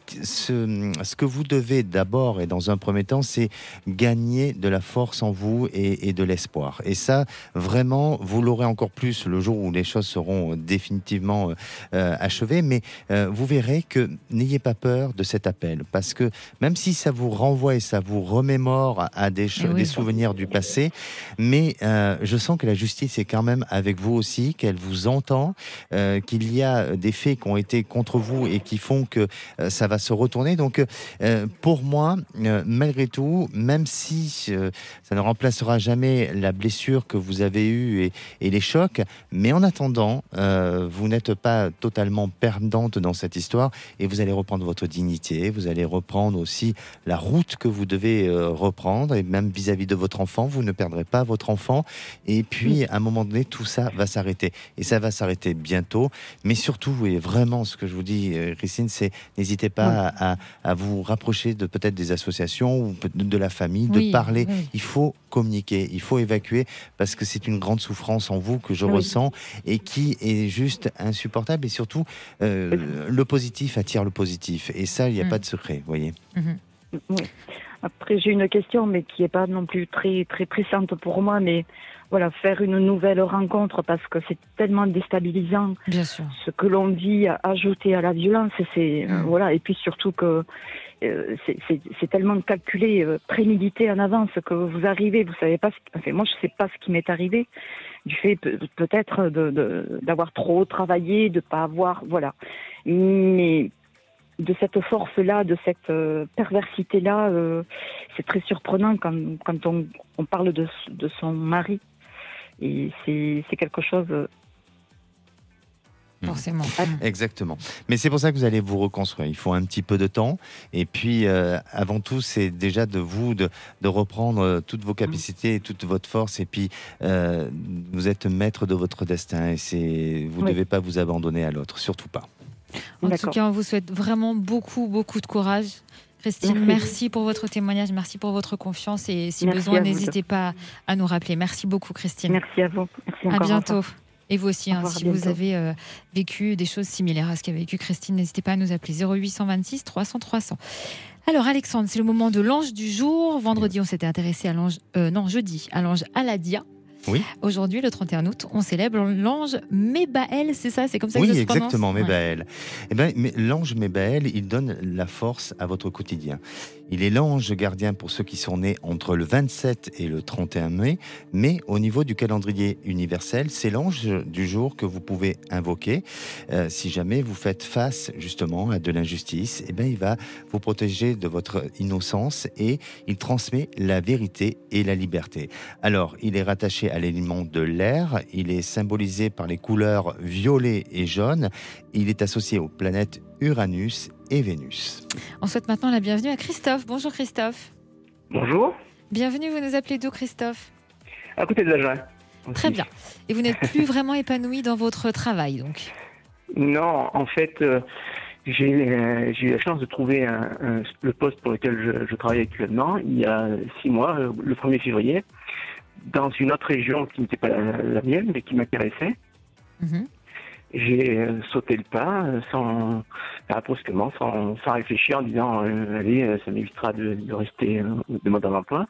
ce que vous devez d'abord et dans un premier temps, c'est gagner de la force en vous et, et de l'espoir. Et ça, vraiment, vous l'aurez encore plus le jour où les choses seront définitivement euh, achevées. Mais euh, vous verrez que n'ayez pas peur de cet appel. Parce que même si ça vous renvoie et ça vous remémore à des, cho- oui. des souvenirs du passé, mais euh, je sens que la justice est quand même avec vous aussi, qu'elle vous entend, euh, qu'il y a des faits qui ont été contre vous et qui font que euh, ça va se retourner. Donc, euh, pour moi, euh, malgré tout, même si euh, ça ne remplacera jamais la blessure que vous avez eue et, et les chocs, mais en attendant, euh, vous n'êtes pas totalement perdante dans cette histoire et vous allez reprendre votre dignité, vous allez reprendre aussi la route que vous devez euh, reprendre et même vis-à-vis de votre enfant, vous ne perdrez pas votre enfant. Et puis, à un moment donné, tout ça va s'arrêter. Et ça va s'arrêter bientôt. Mais surtout, et vraiment, ce que je vous dis, Christine, c'est n'hésitez pas oui. à, à vous rapprocher de peut-être des associations ou de la famille, oui, de parler. Oui. Il faut communiquer, il faut évacuer parce que c'est une grande souffrance en vous que je oui. ressens et qui est juste insupportable. Et surtout, euh, le positif attire le positif. Et ça, il n'y a mmh. pas de secret, vous voyez. Mmh. Oui. Après, j'ai une question, mais qui n'est pas non plus très, très pressante pour moi, mais voilà, faire une nouvelle rencontre parce que c'est tellement déstabilisant. Bien sûr. Ce que l'on vit ajouté à la violence, c'est mmh. euh, voilà, et puis surtout que euh, c'est, c'est, c'est tellement calculé, euh, prémédité en avance que vous arrivez, vous savez pas. Ce, enfin, moi, je sais pas ce qui m'est arrivé du fait pe- peut-être de, de, d'avoir trop travaillé, de pas avoir, voilà, mais de cette force-là, de cette euh, perversité-là, euh, c'est très surprenant quand, quand on, on parle de, de son mari. Et c'est, c'est quelque chose... Euh... Forcément. Exactement. Mais c'est pour ça que vous allez vous reconstruire. Il faut un petit peu de temps. Et puis, euh, avant tout, c'est déjà de vous, de, de reprendre toutes vos capacités et toute votre force. Et puis, euh, vous êtes maître de votre destin. Et c'est, vous ne oui. devez pas vous abandonner à l'autre. Surtout pas. En D'accord. tout cas, on vous souhaite vraiment beaucoup, beaucoup de courage. Christine, merci. merci pour votre témoignage, merci pour votre confiance et si merci besoin, n'hésitez pas à nous rappeler. Merci beaucoup, Christine. Merci à vous. Merci à bientôt. Et vous aussi, hein, si vous avez euh, vécu des choses similaires à ce qu'a vécu Christine, n'hésitez pas à nous appeler zéro huit cent vingt-six trois cents trois cents. Alors Alexandre, c'est le moment de l'ange du jour. Vendredi, on s'était intéressé à l'ange, euh, non jeudi, à l'ange Aladia. Oui. Aujourd'hui, le trente et un août, on célèbre l'ange Mébaël, c'est ça, c'est comme ça que oui, ça se prononce. Oui, exactement, Mébaël. Ouais. Eh ben, l'ange Mébaël, il donne la force à votre quotidien. Il est l'ange gardien pour ceux qui sont nés entre le vingt-sept et le trente et un mai, mais au niveau du calendrier universel, c'est l'ange du jour que vous pouvez invoquer. Euh, si jamais vous faites face justement à de l'injustice, eh ben, il va vous protéger de votre innocence et il transmet la vérité et la liberté. Alors, il est rattaché à l'élément de l'air, il est symbolisé par les couleurs violet et jaune, il est associé aux planètes Uranus et Vénus. On souhaite maintenant la bienvenue à Christophe. Bonjour Christophe. Bonjour. Bienvenue, vous nous appelez d'où Christophe ? À côté de l'Agen. Très bien. Et vous n'êtes plus vraiment épanoui dans votre travail donc ? Non, en fait, euh, j'ai, euh, j'ai eu la chance de trouver un, un, le poste pour lequel je, je travaille actuellement il y a six mois, euh, le premier février, dans une autre région qui n'était pas la, la mienne, mais qui m'intéressait. Mmh. J'ai euh, sauté le pas euh, sans, bah, brusquement, sans, sans réfléchir, en disant euh, allez, euh, ça m'évitera de, de rester euh, demandeur d'emploi.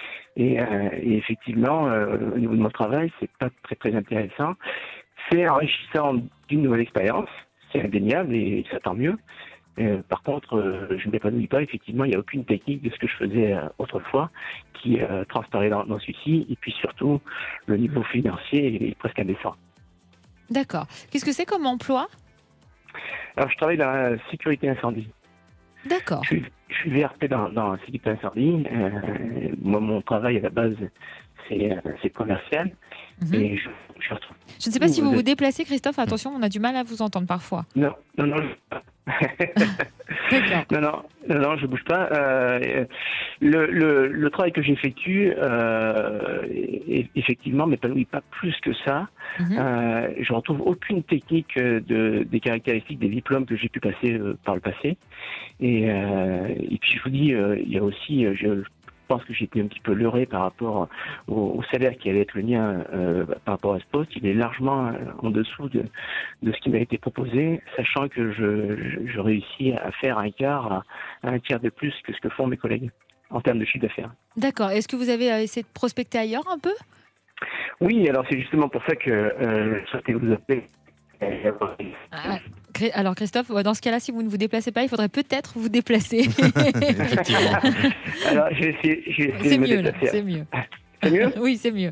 Et, euh, et effectivement, euh, au niveau de mon travail, c'est pas très très intéressant. C'est enrichissant d'une nouvelle expérience, c'est indéniable et ça tant mieux. Euh, par contre, euh, je ne m'épanouis pas. Effectivement, il n'y a aucune technique de ce que je faisais euh, autrefois qui euh, transparaît dans, dans celui-ci. Et puis surtout, le niveau financier est presque indécent. D'accord. Qu'est-ce que c'est comme emploi ? Alors, je travaille dans la sécurité incendie. D'accord. Je suis, je suis V R P dans, dans la sécurité incendie. Euh, moi, mon travail à la base, c'est, euh, c'est commercial. Mmh. Et je, je, retrouve... je ne sais pas si vous vous déplacez, Christophe. Attention, on a du mal à vous entendre parfois. Non, non, non. Je... non, non, non, non, je bouge pas. Euh, le, le, le travail que j'effectue, euh, effectivement, m'épanouit pas plus que ça. Mm-hmm. Euh, je retrouve aucune technique de, des caractéristiques des diplômes que j'ai pu passer euh, par le passé. Et, euh, et puis je vous dis, euh, il y a aussi, euh, je, pense que j'étais un petit peu leurré par rapport au, au salaire qui allait être le mien euh, par rapport à ce poste. Il est largement en dessous de, de ce qui m'a été proposé, sachant que je, je, je réussis à faire un quart, à, à un tiers de plus que ce que font mes collègues en termes de chiffre d'affaires. D'accord. Est-ce que vous avez essayé de prospecter ailleurs un peu ? Oui, alors c'est justement pour ça que euh, je souhaitais vous appeler. Ah, alors Christophe, dans ce cas-là, si vous ne vous déplacez pas, il faudrait peut-être vous déplacer. Effectivement. Alors, je vais essayer, je vais essayer C'est de me mieux, là, déplacer. c'est mieux. C'est mieux ? Oui, c'est mieux.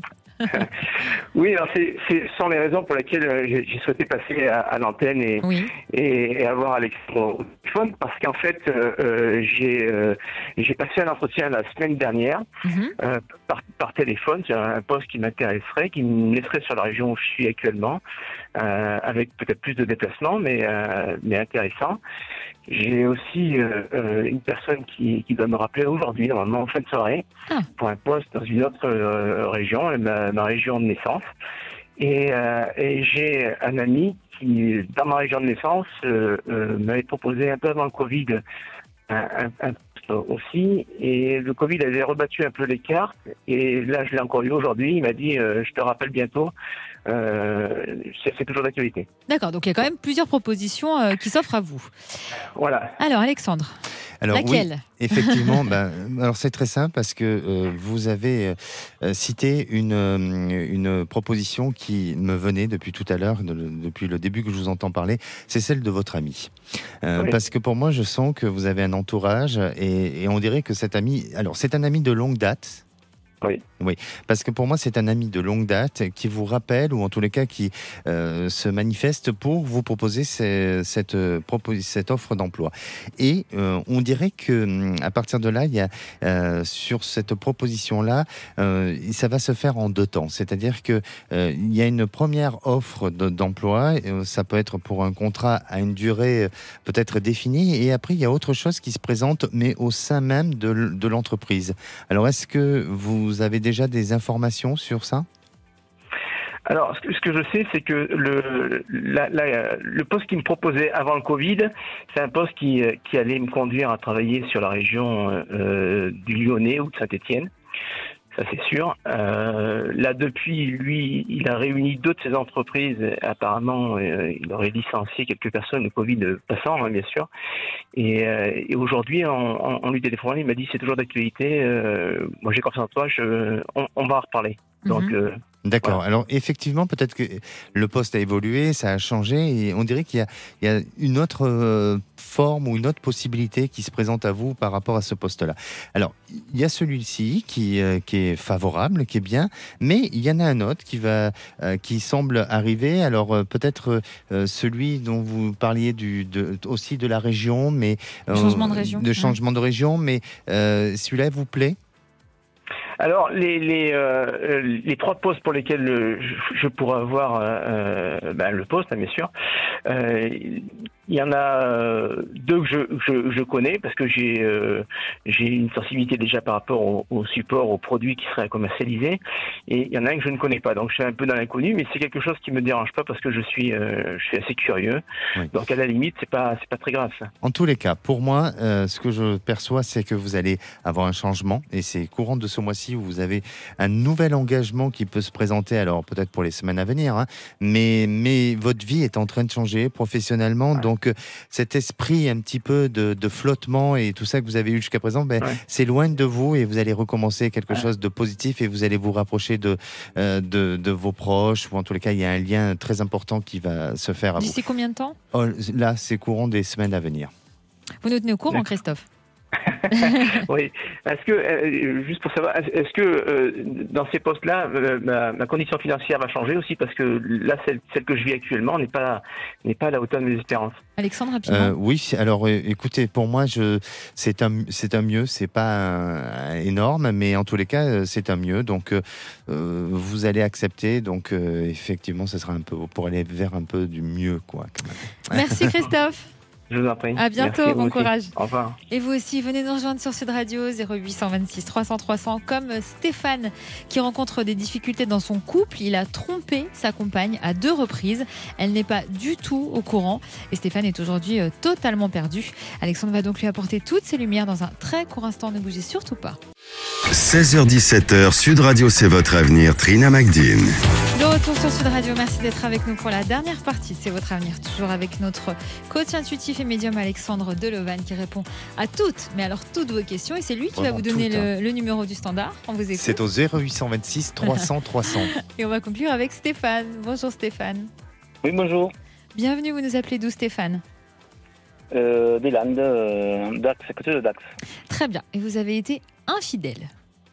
Oui, alors c'est, c'est ce sont les raisons pour lesquelles j'ai, j'ai souhaité passer à, à l'antenne et, oui. et, et avoir Alexandre au téléphone, parce qu'en fait, euh, j'ai, euh, j'ai passé un entretien la semaine dernière mm-hmm. euh, par, par téléphone. C'est un poste qui m'intéresserait, qui me laisserait sur la région où je suis actuellement, euh, avec peut-être plus de déplacements, mais, euh, mais intéressant. J'ai aussi euh, euh, une personne qui, qui doit me rappeler aujourd'hui, normalement en fin de soirée, ah. pour un poste dans une autre euh, région, ma, ma région de naissance. Et, euh, et j'ai un ami qui, dans ma région de naissance, euh, euh, m'avait proposé un peu avant le Covid un, un, un aussi, et le Covid avait rebattu un peu les cartes, et là je l'ai encore eu aujourd'hui, il m'a dit euh, je te rappelle bientôt, euh, c'est, c'est toujours d'actualité. D'accord, donc il y a quand même plusieurs propositions euh, qui s'offrent à vous. Voilà. Alors Alexandre, alors, laquelle ? Oui, effectivement, ben, alors c'est très simple parce que euh, vous avez euh, cité une, euh, une proposition qui me venait depuis tout à l'heure, de, depuis le début que je vous entends parler, c'est celle de votre ami. Euh, oui. Parce que pour moi, je sens que vous avez un entourage et, et on dirait que cet ami, alors c'est un ami de longue date. Oui. Oui, parce que pour moi, c'est un ami de longue date qui vous rappelle, ou en tous les cas qui euh, se manifeste pour vous proposer ces, cette, euh, propos- cette offre d'emploi. Et euh, on dirait que à partir de là, il y a euh, sur cette proposition-là, euh, ça va se faire en deux temps. C'est-à-dire que euh, il y a une première offre de, d'emploi, euh, ça peut être pour un contrat à une durée euh, peut-être définie, et après il y a autre chose qui se présente, mais au sein même de, de l'entreprise. Alors, est-ce que vous avez déjà des informations sur ça ? Alors, ce que, ce que je sais, c'est que le, la, la, le poste qui me proposait avant le Covid, c'est un poste qui, qui allait me conduire à travailler sur la région euh, du Lyonnais ou de Saint-Étienne. Ça, c'est sûr. Euh, là, depuis, lui, il a réuni deux de ses entreprises. Apparemment, euh, il aurait licencié quelques personnes, le Covid passant, hein, bien sûr. Et, euh, et aujourd'hui, en, en, en lui téléphonant, il m'a dit c'est toujours d'actualité. Euh, moi, j'ai confiance en toi. Je, on, on va en reparler. Donc. Mm-hmm. Euh, D'accord. Voilà. Alors effectivement, peut-être que le poste a évolué, ça a changé, et on dirait qu'il y a, il y a une autre euh, forme ou une autre possibilité qui se présente à vous par rapport à ce poste-là. Alors, il y a celui-ci qui, euh, qui est favorable, qui est bien, mais il y en a un autre qui va, euh, qui semble arriver. Alors euh, peut-être euh, celui dont vous parliez du, de, aussi de la région, mais euh, changement de région. De changement ouais. de région, mais euh, celui-là vous plaît ? Alors, les, les, euh, les trois postes pour lesquels je, je pourrais avoir euh, ben, le poste, hein, bien sûr, euh, il y en a deux que je, je, je connais parce que j'ai, euh, j'ai une sensibilité déjà par rapport au, au support, aux produits qui seraient commercialisés. Et il y en a un que je ne connais pas. Donc, je suis un peu dans l'inconnu, mais c'est quelque chose qui me dérange pas parce que je suis, euh, je suis assez curieux. Oui. Donc, à la limite, c'est pas, c'est pas très grave, ça. En tous les cas, pour moi, euh, ce que je perçois, c'est que vous allez avoir un changement et c'est courant de ce mois-ci où vous avez un nouvel engagement qui peut se présenter, alors peut-être pour les semaines à venir, hein, mais, mais votre vie est en train de changer professionnellement, ouais. donc cet esprit un petit peu de, de flottement et tout ça que vous avez eu jusqu'à présent, ben, ouais. s'éloigne de vous et vous allez recommencer quelque ouais. chose de positif et vous allez vous rapprocher de, euh, de, de vos proches, ou en tous les cas, il y a un lien très important qui va se faire à vous. D'ici combien de temps ? Oh, là, c'est courant des semaines à venir. Vous nous tenez au courant, Christophe ? Oui. Est-ce que, euh, juste pour savoir, est-ce que euh, dans ces postes-là, euh, ma, ma condition financière va changer aussi parce que là, celle, celle que je vis actuellement n'est pas n'est pas à la hauteur de mes espérances. Alexandre, rapidement. Euh, oui. Alors, euh, écoutez, pour moi, je c'est un c'est un mieux. C'est pas un, un énorme, mais en tous les cas, c'est un mieux. Donc, euh, vous allez accepter. Donc, euh, effectivement, ce sera un peu pour aller vers un peu du mieux, quoi. Quand même. Merci, Christophe. Je vous en prie. À bientôt, Merci, bon courage. Au revoir. Et vous aussi, venez nous rejoindre sur Sud Radio zéro huit cent vingt-six trois cents trois cents, comme Stéphane qui rencontre des difficultés dans son couple. Il a trompé sa compagne à deux reprises. Elle n'est pas du tout au courant et Stéphane est aujourd'hui totalement perdu. Alexandre va donc lui apporter toutes ses lumières dans un très court instant. Ne bougez surtout pas. seize heures dix-sept heures, Sud Radio, c'est votre avenir. Trina Magdine. De retour sur Sud Radio, merci d'être avec nous pour la dernière partie de C'est votre avenir, toujours avec notre coach intuitif et médium Alexandre Delovan qui répond à toutes, mais alors toutes vos questions, et c'est lui qui Vraiment va vous donner toutes, le, hein. le numéro du standard. On vous écoute. C'est au zéro huit cent vingt-six trois cents trois cents. Et on va conclure avec Stéphane. Bonjour Stéphane. Oui, bonjour. Bienvenue, vous nous appelez d'où Stéphane? Euh, des Landes, euh, Dax, à côté de Dax. Très bien, et vous avez été infidèle.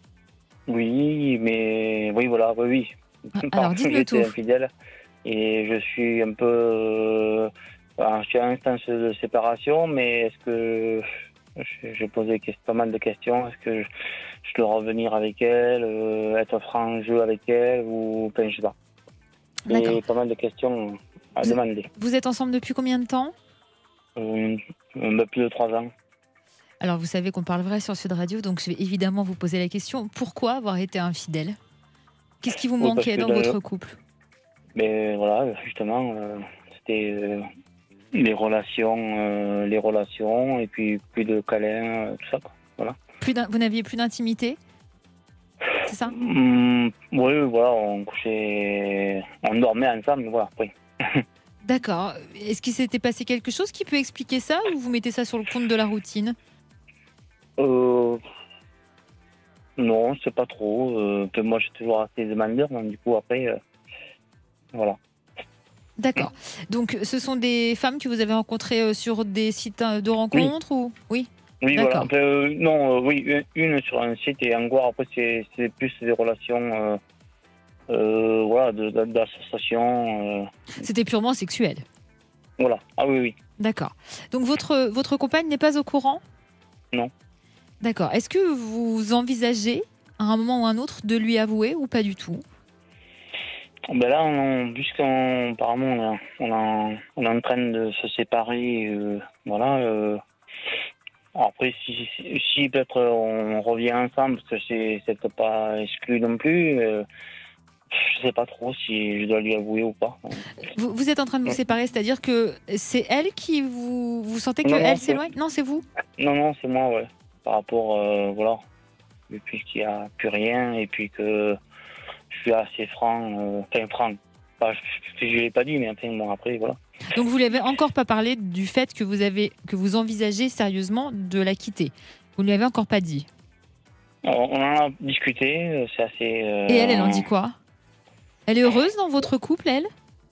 Oui, mais oui, voilà, oui, oui. Alors, dites-le J'étais tout. infidèle et je suis un peu... Euh, enfin, je suis à l'instance de séparation, mais est-ce que... J'ai posé pas mal de questions. Est-ce que je, je dois revenir avec elle, euh, être franc en jeu avec elle, ou... Enfin, je sais pas. Et pas mal de questions à vous, demander. Vous êtes ensemble depuis combien de temps? euh, euh, Plus de trois ans. Alors, vous savez qu'on parle vrai sur Sud Radio, donc je vais évidemment vous poser la question. Pourquoi avoir été infidèle? Qu'est-ce qui vous Oui, manquait dans dans votre le... couple? Mais voilà, justement, euh, c'était euh, les relations, euh, les relations, et puis plus de câlins, euh, tout ça, quoi. Voilà. Plus vous n'aviez plus d'intimité? C'est ça? Mmh, oui, voilà, on couchait, on dormait ensemble, voilà, oui. D'accord. Est-ce qu'il s'était passé quelque chose qui peut expliquer ça, ou vous mettez ça sur le compte de la routine? Euh, non, je sais pas trop. Euh, que moi, je suis toujours assez demandeur, donc du coup, après, euh, voilà. D'accord. Donc, ce sont des femmes que vous avez rencontrées sur des sites de rencontres, oui. ou oui? Oui, voilà. Après, euh, non, euh, oui, une sur un site et encore, après, c'est, c'est plus des relations, euh, euh, voilà, de, de, d'association. Euh. C'était purement sexuel? Voilà. Ah oui, oui. D'accord. Donc, votre, votre compagne n'est pas au courant? Non. D'accord. Est-ce que vous envisagez, à un moment ou un autre, de lui avouer ou pas du tout? Ben là, on, puisqu'on, apparemment, on, on, on est en train de se séparer, euh, voilà. Euh, après, si, si, si peut-être on revient ensemble, parce que c'est, c'est pas exclu non plus, euh, je sais pas trop si je dois lui avouer ou pas. Vous, vous êtes en train de vous séparer, c'est-à-dire que c'est elle qui vous... Vous sentez qu'elle s'éloigne? Non, c'est vous? Non, non, c'est moi, ouais. Par rapport, euh, voilà, depuis qu'il n'y a plus rien, et puis que je suis assez franc, euh, enfin franc. Enfin, je ne l'ai pas dit, mais enfin, bon, après, voilà. Donc vous l'avez encore pas parlé du fait que vous avez que vous envisagez sérieusement de la quitter. Vous ne lui avez encore pas dit. On en a discuté, c'est assez. Euh... Et elle, elle en dit quoi? Elle est heureuse dans votre couple, elle?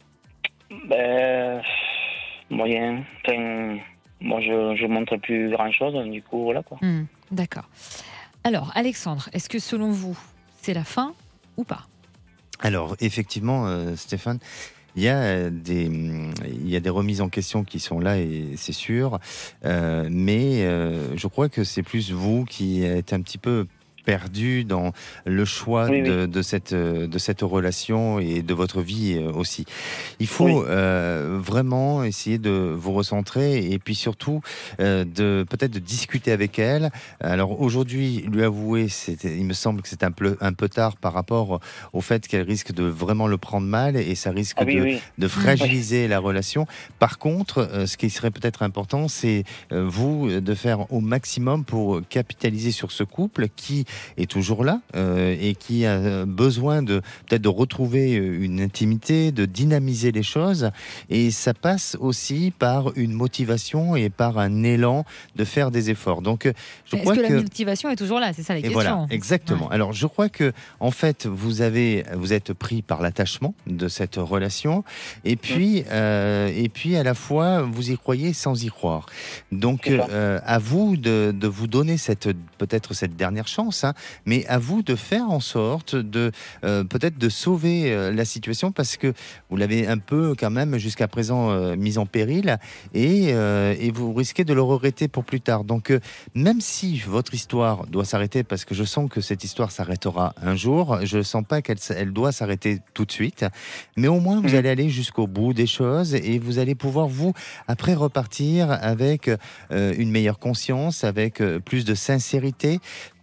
Ben moyen. Enfin, moi, je je montre plus grand chose, du coup, voilà quoi. Mmh, d'accord. Alors, Alexandre, est-ce que selon vous, c'est la fin ou pas? Alors, effectivement, euh, Stéphane, il y a des, il y a des remises en question qui sont là, et c'est sûr. Euh, mais euh, je crois que c'est plus vous qui êtes un petit peu perdu dans le choix oui, de, oui. de, cette, de cette relation et de votre vie aussi. Il faut oui. euh, vraiment essayer de vous recentrer, et puis surtout euh, de peut-être de discuter avec elle. Alors aujourd'hui, lui avouer, c'était, il me semble que c'est un peu, un peu tard par rapport au fait qu'elle risque de vraiment le prendre mal, et ça risque ah, oui, de, oui. de fragiliser oui. la relation. Par contre, euh, ce qui serait peut-être important, c'est euh, vous de faire au maximum pour capitaliser sur ce couple qui est toujours là euh, et qui a besoin de peut-être de retrouver une intimité, de dynamiser les choses, et ça passe aussi par une motivation et par un élan de faire des efforts. Donc, je Est-ce crois que, que la motivation est toujours là? C'est ça la et question. voilà, exactement. Ouais. Alors, je crois que en fait, vous avez, vous êtes pris par l'attachement de cette relation, et puis, mmh. euh, et puis à la fois, vous y croyez sans y croire. Donc, euh, à vous de, de vous donner cette peut-être cette dernière chance. Hein, mais à vous de faire en sorte de euh, peut-être de sauver euh, la situation, parce que vous l'avez un peu quand même jusqu'à présent euh, mise en péril, et, euh, et vous risquez de le regretter pour plus tard. Donc euh, même si votre histoire doit s'arrêter, parce que je sens que cette histoire s'arrêtera un jour, je ne sens pas qu'elle elle doit s'arrêter tout de suite, mais au moins vous allez aller jusqu'au bout des choses, et vous allez pouvoir vous après repartir avec euh, une meilleure conscience, avec euh, plus de sincérité, parce que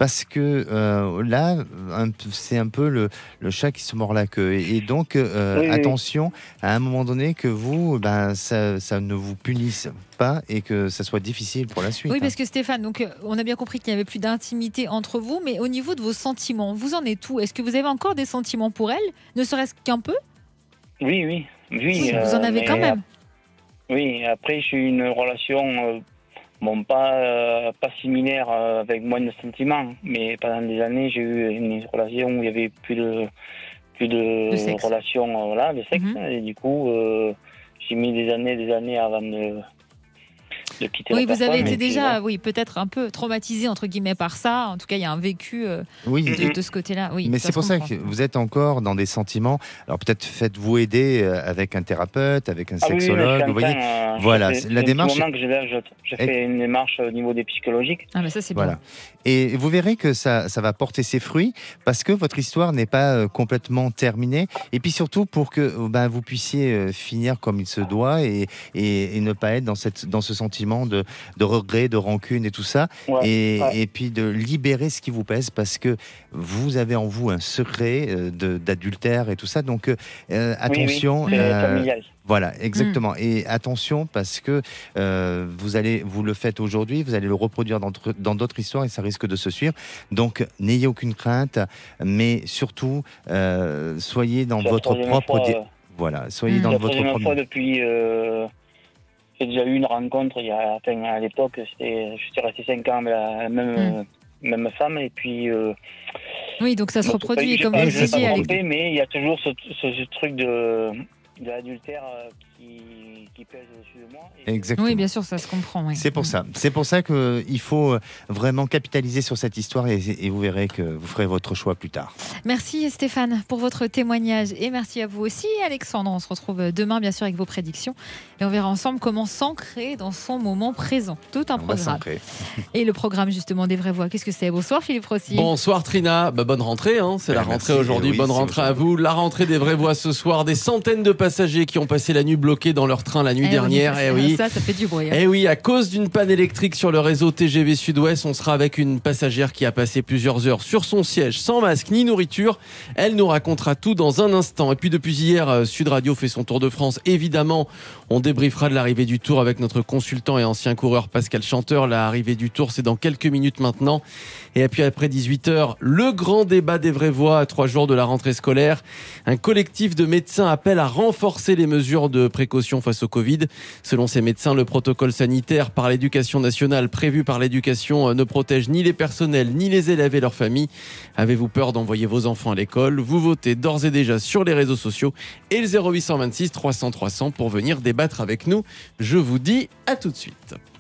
que euh, là, un, c'est un peu le, le chat qui se mord la queue. Et, et donc, euh, oui, attention, oui. à un moment donné, que vous, ben, ça, ça ne vous punisse pas et que ça soit difficile pour la suite. Oui, hein. parce que Stéphane, donc, on a bien compris qu'il n'y avait plus d'intimité entre vous, mais au niveau de vos sentiments, vous en êtes où? Est-ce que vous avez encore des sentiments pour elle, ne serait-ce qu'un peu? Oui, oui. Oui, oui vous en avez euh, quand même. Oui, après, j'ai eu une relation, euh, bon, pas, euh, pas similaire, euh, avec moins de sentiments, mais pendant des années, j'ai eu une relation où il y avait plus de, plus de, de relation, euh, voilà, de sexe, mm-hmm. et du coup, euh, j'ai mis des années, des années avant de... de quitter oui, la vous personne, avez été puis, déjà, ouais. oui, peut-être un peu traumatisé entre guillemets par ça. En tout cas, il y a un vécu euh, oui. de, de ce côté-là. Oui, mais ça c'est pour comprend. ça que vous êtes encore dans des sentiments. Alors peut-être faites-vous aider avec un thérapeute, avec un ah, sexologue. Oui, oui, vous voyez, euh, voilà, fait, la démarche. C'est un petit moment que j'ai, j'ai fait une démarche au niveau des psychologiques. Ah, mais ça c'est voilà. bien. Et vous verrez que ça, ça va porter ses fruits parce que votre histoire n'est pas euh, complètement terminée. Et puis surtout pour que ben, vous puissiez euh, finir comme il se doit et, et, et ne pas être dans, cette, dans ce sentiment de, de regret, de rancune et tout ça. Ouais, et, ouais. et puis de libérer ce qui vous pèse parce que vous avez en vous un secret euh, de, d'adultère et tout ça. Donc euh, attention. Oui, oui, c'est euh, familial. Voilà, exactement. Mmh. Et attention parce que euh, vous allez, vous le faites aujourd'hui, vous allez le reproduire dans, dans d'autres histoires et ça risque de se suivre. Donc n'ayez aucune crainte, mais surtout euh, soyez dans c'est votre propre. Fois, di- euh... Voilà, soyez mmh. dans la votre propre. fois depuis. Euh... J'ai déjà eu une rencontre il y a, enfin, à l'époque, c'était, je suis resté cinq ans avec la même, mmh. même femme et puis. Euh... Oui, donc ça se donc, reproduit je, comme je, vous je disiez. Avec... Mais il y a toujours ce, ce, ce truc de. de l'adultère qui, qui pèse au-dessus de moi. Et... Exactement. Oui, bien sûr, ça se comprend. Oui. C'est pour ça. C'est pour ça qu'il faut vraiment capitaliser sur cette histoire et, et vous verrez que vous ferez votre choix plus tard. Merci Stéphane pour votre témoignage et merci à vous aussi Alexandre. On se retrouve demain bien sûr avec vos prédictions et on verra ensemble comment s'ancrer dans son moment présent. Tout un on programme. Et le programme justement des vraies voix, qu'est-ce que c'est? Bonsoir Philippe Rossi. Bonsoir Trina. Bah, bonne rentrée, hein. c'est bah, la rentrée merci. aujourd'hui. Oui, bonne rentrée aujourd'hui. à vous. La rentrée des vraies voix ce soir. Des centaines de passagers qui ont passé la nuit bloqués dans leur train la nuit eh dernière. Oui, eh oui. Ça, ça fait du bruit. Hein. Eh oui, à cause d'une panne électrique sur le réseau T G V Sud-Ouest, on sera avec une passagère qui a passé plusieurs heures sur son siège sans masque ni nourriture. Elle nous racontera tout dans un instant. Et puis depuis hier, Sud Radio fait son tour de France. Évidemment, on débriefera de l'arrivée du Tour avec notre consultant et ancien coureur Pascal Chanteur. L'arrivée du Tour, c'est dans quelques minutes maintenant. Et puis après dix-huit heures, le grand débat des vraies voix à trois jours de la rentrée scolaire. Un collectif de médecins appelle à renforcer les mesures de précaution face au Covid. Selon ces médecins, le protocole sanitaire par l'éducation nationale prévu par l'éducation ne protège ni les personnels, ni les élèves et leurs familles. Avez-vous peur d'envoyer vos enfants à l'école? Vous votez d'ores et déjà sur les réseaux sociaux et le zéro huit cent vingt-six trois cents trois cents pour venir débattre avec nous. Je vous dis à tout de suite.